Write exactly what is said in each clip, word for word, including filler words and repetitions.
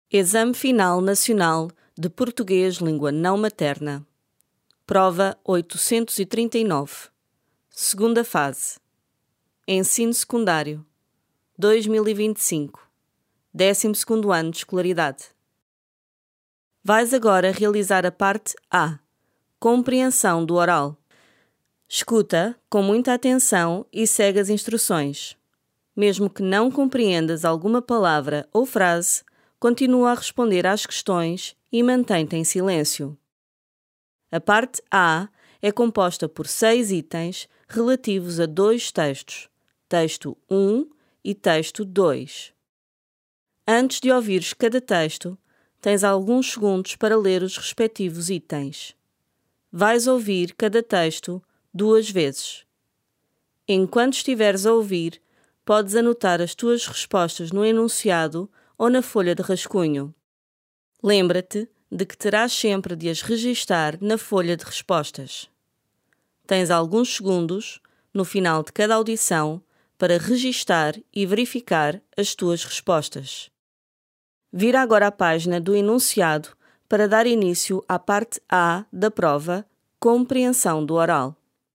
Exame Final Nacional de Português Língua Não Materna. Prova oitocentos e trinta e nove. Segunda fase. Ensino Secundário. dois mil e vinte e cinco. décimo segundo ano de escolaridade. Vais agora realizar a parte A. Compreensão do oral. Escuta com muita atenção e segue as instruções. Mesmo que não compreendas alguma palavra ou frase, continua a responder às questões e mantém-te em silêncio. A parte A é composta por seis itens relativos a dois textos, texto um e texto dois. Antes de ouvires cada texto, tens alguns segundos para ler os respectivos itens. Vais ouvir cada texto duas vezes. Enquanto estiveres a ouvir, podes anotar as tuas respostas no enunciado ou na folha de rascunho. Lembra-te de que terás sempre de as registar na folha de respostas. Tens alguns segundos, no final de cada audição, para registar e verificar as tuas respostas. Vira agora a página do enunciado para dar início à parte A da prova Compreensão do Oral.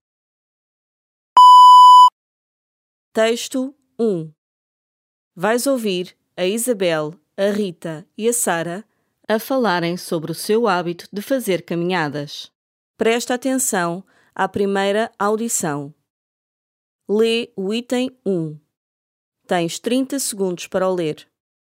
Texto um. Vais ouvir a Isabel, a Rita e a Sara a falarem sobre o seu hábito de fazer caminhadas. Presta atenção à primeira audição. Lê o item um. Tens trinta segundos para o ler.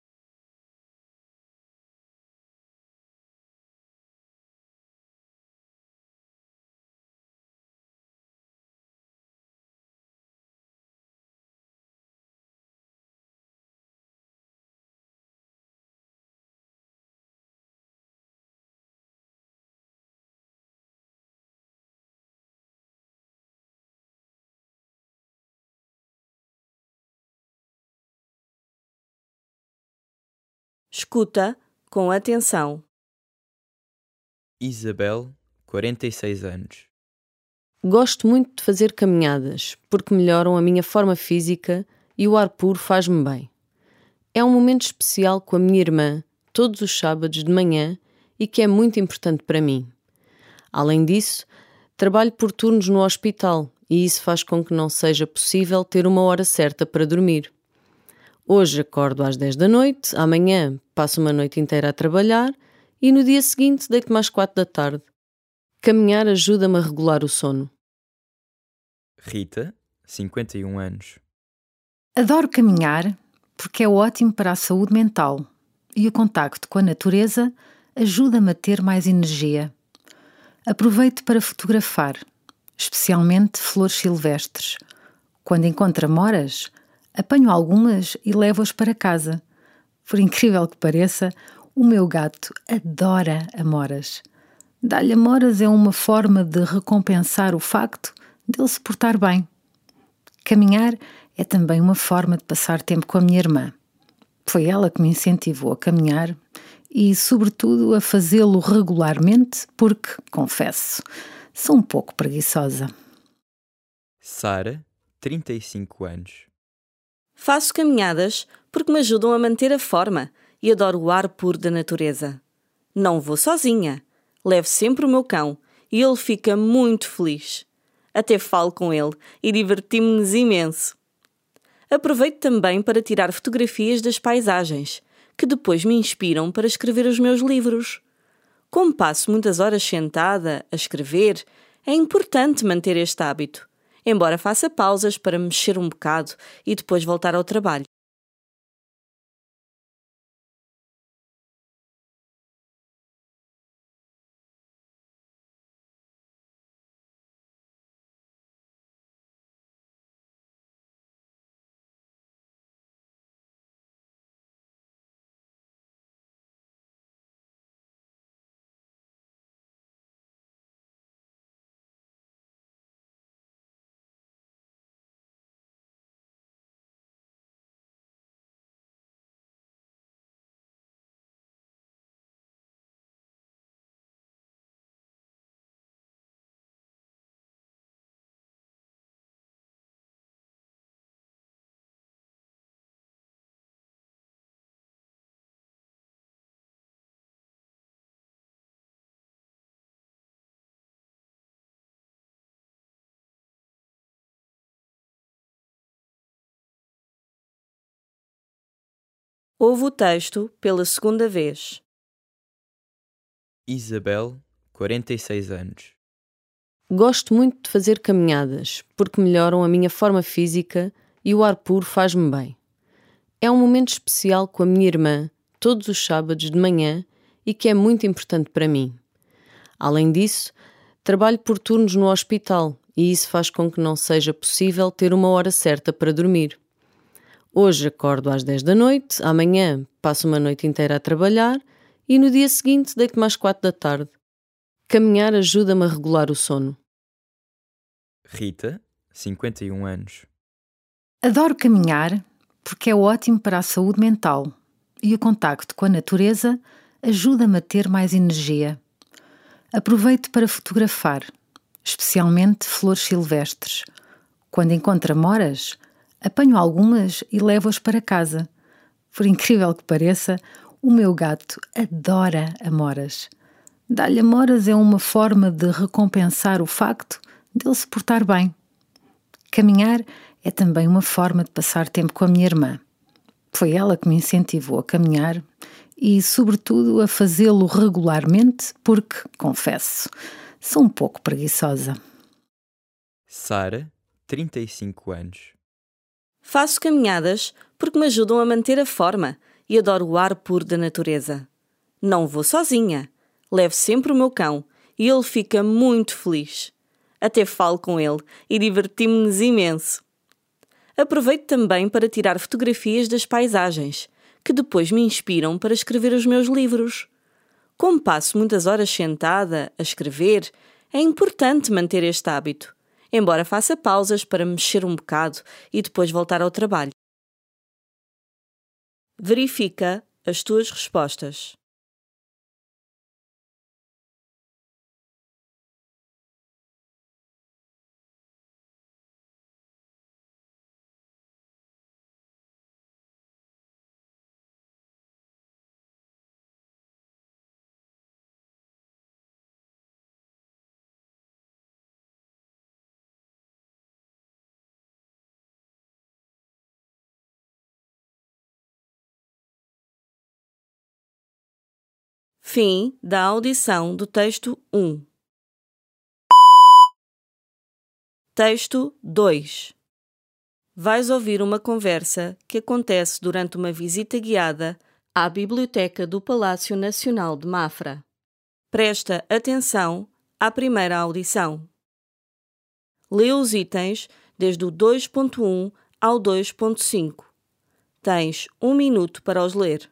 Escuta com atenção. Isabel, quarenta e seis anos. Gosto muito de fazer caminhadas, porque melhoram a minha forma física e o ar puro faz-me bem. É um momento especial com a minha irmã, todos os sábados de manhã, e que é muito importante para mim. Além disso, trabalho por turnos no hospital e isso faz com que não seja possível ter uma hora certa para dormir. Hoje acordo às dez da noite, amanhã passo uma noite inteira a trabalhar e no dia seguinte deito-me às quatro da tarde. Caminhar ajuda-me a regular o sono. Rita, cinquenta e um anos. Adoro caminhar porque é ótimo para a saúde mental e o contacto com a natureza ajuda-me a ter mais energia. Aproveito para fotografar, especialmente flores silvestres. Quando encontro amoras, apanho algumas e levo-as para casa. Por incrível que pareça, o meu gato adora amoras. Dar-lhe amoras é uma forma de recompensar o facto de ele se portar bem. Caminhar é também uma forma de passar tempo com a minha irmã. Foi ela que me incentivou a caminhar e, sobretudo, a fazê-lo regularmente porque, confesso, sou um pouco preguiçosa. Sara, trinta e cinco anos. Faço caminhadas porque me ajudam a manter a forma e adoro o ar puro da natureza. Não vou sozinha. Levo sempre o meu cão e ele fica muito feliz. Até falo com ele e divertimos-nos imenso. Aproveito também para tirar fotografias das paisagens, que depois me inspiram para escrever os meus livros. Como passo muitas horas sentada a escrever, é importante manter este hábito, embora faça pausas para mexer um bocado e depois voltar ao trabalho. Ouve o texto pela segunda vez. Isabel, quarenta e seis anos. Gosto muito de fazer caminhadas, porque melhoram a minha forma física e o ar puro faz-me bem. É um momento especial com a minha irmã, todos os sábados de manhã, e que é muito importante para mim. Além disso, trabalho por turnos no hospital e isso faz com que não seja possível ter uma hora certa para dormir. Hoje acordo às dez da noite, amanhã passo uma noite inteira a trabalhar e no dia seguinte deito-me às quatro da tarde. Caminhar ajuda-me a regular o sono. Rita, cinquenta e um anos. Adoro caminhar porque é ótimo para a saúde mental e o contacto com a natureza ajuda-me a ter mais energia. Aproveito para fotografar, especialmente flores silvestres. Quando encontro amoras, apanho algumas e levo-as para casa. Por incrível que pareça, o meu gato adora amoras. Dar-lhe amoras é uma forma de recompensar o facto de ele se portar bem. Caminhar é também uma forma de passar tempo com a minha irmã. Foi ela que me incentivou a caminhar e, sobretudo, a fazê-lo regularmente porque, confesso, sou um pouco preguiçosa. Sara, trinta e cinco anos. Faço caminhadas porque me ajudam a manter a forma e adoro o ar puro da natureza. Não vou sozinha. Levo sempre o meu cão e ele fica muito feliz. Até falo com ele e divertimos-nos imenso. Aproveito também para tirar fotografias das paisagens, que depois me inspiram para escrever os meus livros. Como passo muitas horas sentada a escrever, é importante manter este hábito, embora faça pausas para mexer um bocado e depois voltar ao trabalho. Verifica as tuas respostas. Fim da audição do texto um. Texto dois. Vais ouvir uma conversa que acontece durante uma visita guiada à Biblioteca do Palácio Nacional de Mafra. Presta atenção à primeira audição. Lê os itens desde o dois ponto um ao dois ponto cinco. Tens um minuto para os ler.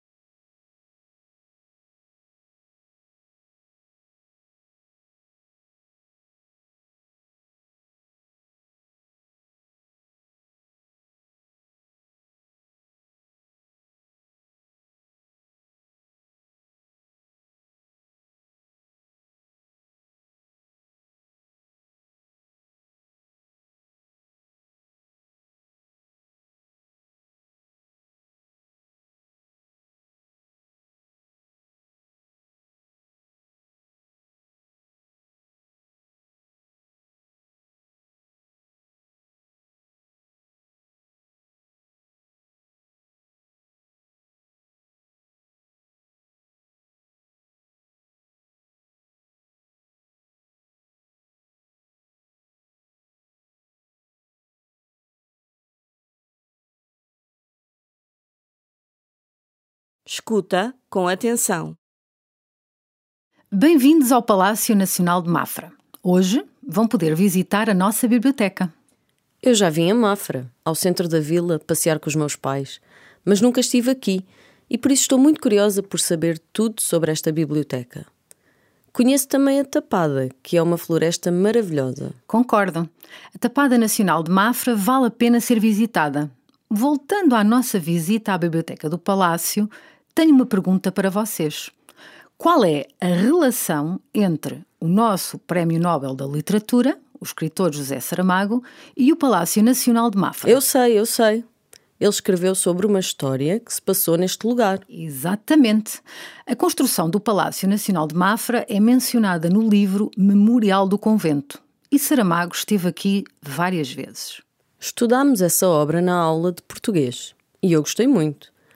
Escuta com atenção. Bem-vindos ao Palácio Nacional de Mafra. Hoje vão poder visitar a nossa biblioteca. Eu já vim a Mafra, ao centro da vila, passear com os meus pais, mas nunca estive aqui e por isso estou muito curiosa por saber tudo sobre esta biblioteca. Conheço também a Tapada, que é uma floresta maravilhosa. Concordo. A Tapada Nacional de Mafra vale a pena ser visitada. Voltando à nossa visita à Biblioteca do Palácio, tenho uma pergunta para vocês. Qual é a relação entre o nosso Prémio Nobel da Literatura, o escritor José Saramago, e o Palácio Nacional de Mafra? Eu sei, eu sei. Ele escreveu sobre uma história que se passou neste lugar. Exatamente. A construção do Palácio Nacional de Mafra é mencionada no livro Memorial do Convento. E Saramago esteve aqui várias vezes. Estudámos essa obra na aula de português e eu gostei muito.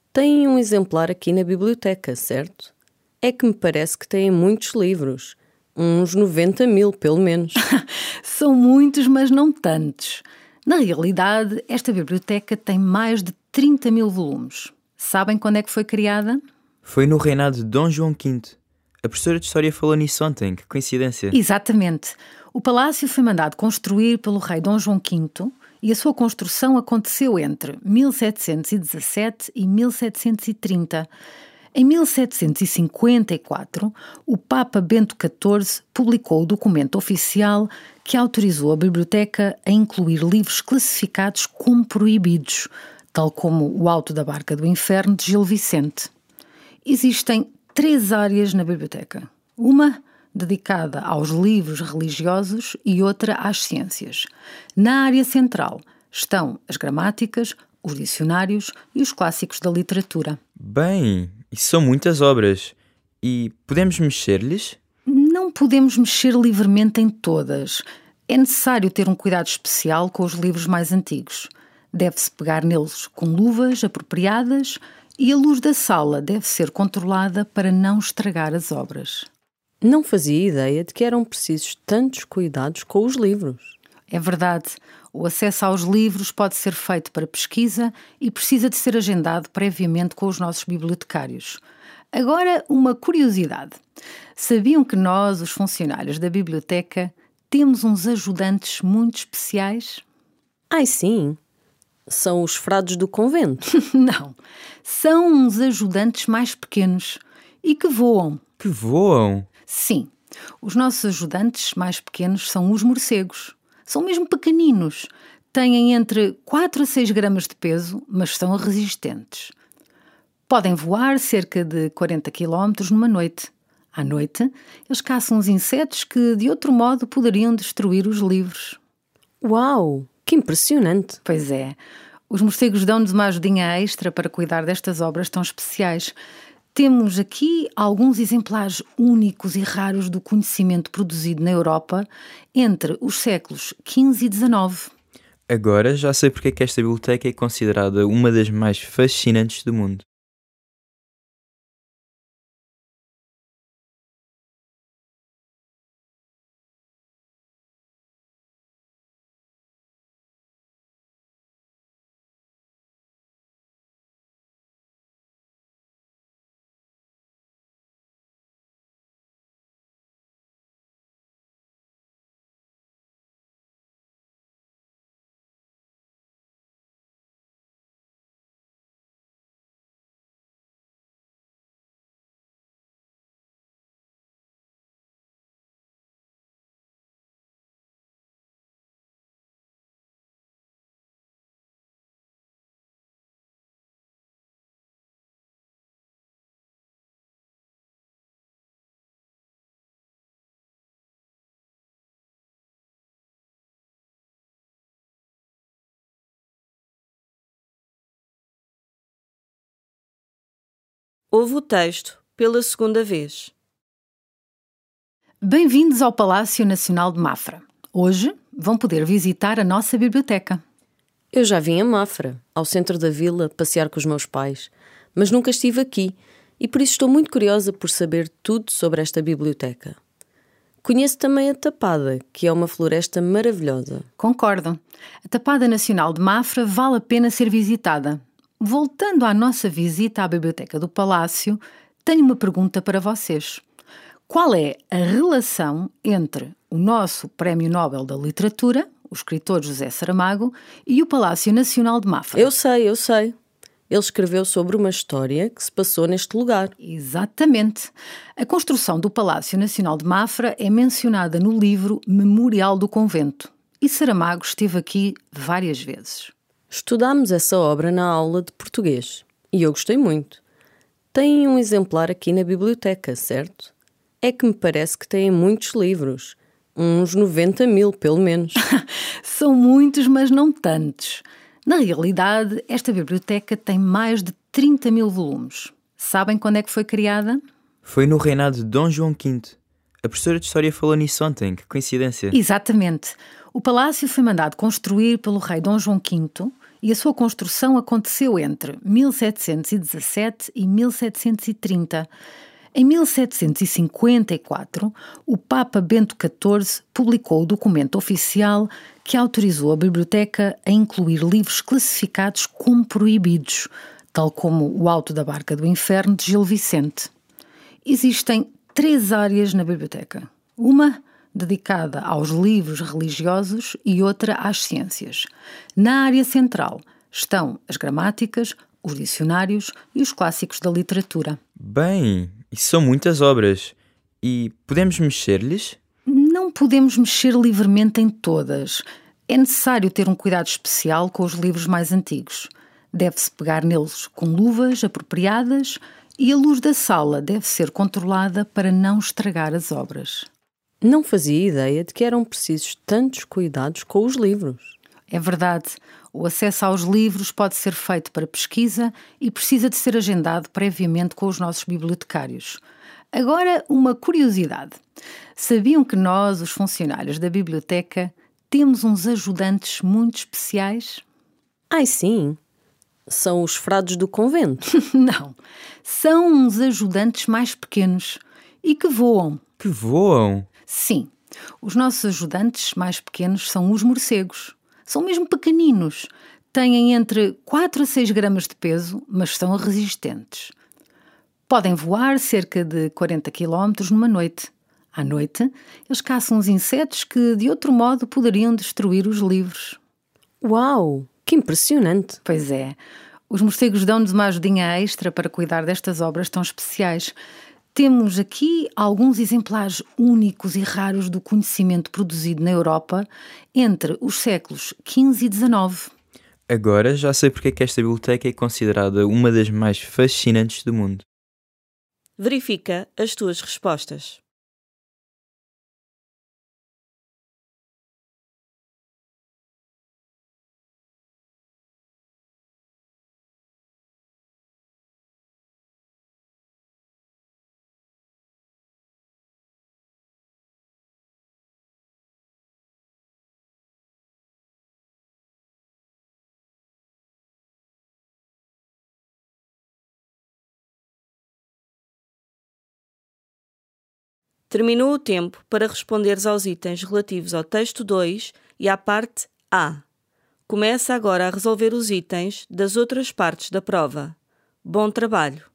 Têm um exemplar aqui na biblioteca, certo? É que me parece que têm muitos livros. Uns noventa mil, pelo menos. São muitos, mas não tantos. Na realidade, esta biblioteca tem mais de trinta mil volumes. Sabem quando é que foi criada? Foi no reinado de Dom João quinto. A professora de História falou nisso ontem, que coincidência. Exatamente. O palácio foi mandado construir pelo rei Dom João quinto e a sua construção aconteceu entre mil setecentos e dezassete e mil setecentos e trinta. Em mil setecentos e cinquenta e quatro, o Papa Bento catorze publicou o documento oficial que autorizou a biblioteca a incluir livros classificados como proibidos, tal como O Alto da Barca do Inferno, de Gil Vicente. Existem três áreas na biblioteca. Uma dedicada aos livros religiosos e outra às ciências. Na área central estão as gramáticas, os dicionários e os clássicos da literatura. Bem, isso são muitas obras. E podemos mexer-lhes? Não podemos mexer livremente em todas. É necessário ter um cuidado especial com os livros mais antigos. Deve-se pegar neles com luvas apropriadas e a luz da sala deve ser controlada para não estragar as obras. Não fazia ideia de que eram precisos tantos cuidados com os livros. É verdade. O acesso aos livros pode ser feito para pesquisa e precisa de ser agendado previamente com os nossos bibliotecários. Agora, uma curiosidade. Sabiam que nós, os funcionários da biblioteca, temos uns ajudantes muito especiais? Ai, sim. São os frades do convento. Não. São uns ajudantes mais pequenos e que voam. Que voam? Sim. Os nossos ajudantes mais pequenos são os morcegos. São mesmo pequeninos. Têm entre quatro a seis gramas de peso, mas são resistentes. Podem voar cerca de quarenta quilómetros numa noite. À noite, eles caçam os insetos que, de outro modo, poderiam destruir os livros. Uau! Que impressionante! Pois é. Os morcegos dão-nos uma ajudinha extra para cuidar destas obras tão especiais. Temos aqui alguns exemplares únicos e raros do conhecimento produzido na Europa entre os séculos quinze e dezanove. Agora já sei porque é que esta biblioteca é considerada uma das mais fascinantes do mundo. Ouve o texto pela segunda vez. Bem-vindos ao Palácio Nacional de Mafra. Hoje vão poder visitar a nossa biblioteca. Eu já vim a Mafra, ao centro da vila, passear com os meus pais, mas nunca estive aqui e por isso estou muito curiosa por saber tudo sobre esta biblioteca. Conheço também a Tapada, que é uma floresta maravilhosa. Concordo. A Tapada Nacional de Mafra vale a pena ser visitada. Voltando à nossa visita à Biblioteca do Palácio, tenho uma pergunta para vocês. Qual é a relação entre o nosso Prémio Nobel da Literatura, o escritor José Saramago, e o Palácio Nacional de Mafra? Eu sei, eu sei. Ele escreveu sobre uma história que se passou neste lugar. Exatamente. A construção do Palácio Nacional de Mafra é mencionada no livro Memorial do Convento. E Saramago esteve aqui várias vezes. Estudámos essa obra na aula de português e eu gostei muito. Têm um exemplar aqui na biblioteca, certo? É que me parece que têm muitos livros. Uns noventa mil, pelo menos. São muitos, mas não tantos. Na realidade, esta biblioteca tem mais de trinta mil volumes. Sabem quando é que foi criada? Foi no reinado de Dom João quinto. A professora de História falou nisso ontem, que coincidência. Exatamente. O palácio foi mandado construir pelo rei Dom João quinto e a sua construção aconteceu entre mil setecentos e dezassete e mil setecentos e trinta. Em mil setecentos e cinquenta e quatro, o Papa Bento catorze publicou o documento oficial que autorizou a biblioteca a incluir livros classificados como proibidos, tal como O Alto da Barca do Inferno, de Gil Vicente. Existem três áreas na biblioteca. Uma dedicada aos livros religiosos e outra às ciências. Na área central estão as gramáticas, os dicionários e os clássicos da literatura. Bem, isso são muitas obras. E podemos mexer-lhes? Não podemos mexer livremente em todas. É necessário ter um cuidado especial com os livros mais antigos. Deve-se pegar neles com luvas apropriadas e a luz da sala deve ser controlada para não estragar as obras. Não fazia ideia de que eram precisos tantos cuidados com os livros. É verdade. O acesso aos livros pode ser feito para pesquisa e precisa de ser agendado previamente com os nossos bibliotecários. Agora, uma curiosidade. Sabiam que nós, os funcionários da biblioteca, temos uns ajudantes muito especiais? Ai, sim. São os frades do convento. Não. São uns ajudantes mais pequenos e que voam. Que voam? Sim. Os nossos ajudantes mais pequenos são os morcegos. São mesmo pequeninos. Têm entre quatro a seis gramas de peso, mas são resistentes. Podem voar cerca de quarenta quilómetros numa noite. À noite, eles caçam os insetos que, de outro modo, poderiam destruir os livros. Uau! Que impressionante! Pois é. Os morcegos dão-nos uma ajudinha extra para cuidar destas obras tão especiais. Temos aqui alguns exemplares únicos e raros do conhecimento produzido na Europa entre os séculos quinze e dezanove. Agora já sei porque é que esta biblioteca é considerada uma das mais fascinantes do mundo. Verifica as tuas respostas. Terminou o tempo para responderes aos itens relativos ao texto dois e à parte A. Começa agora a resolver os itens das outras partes da prova. Bom trabalho!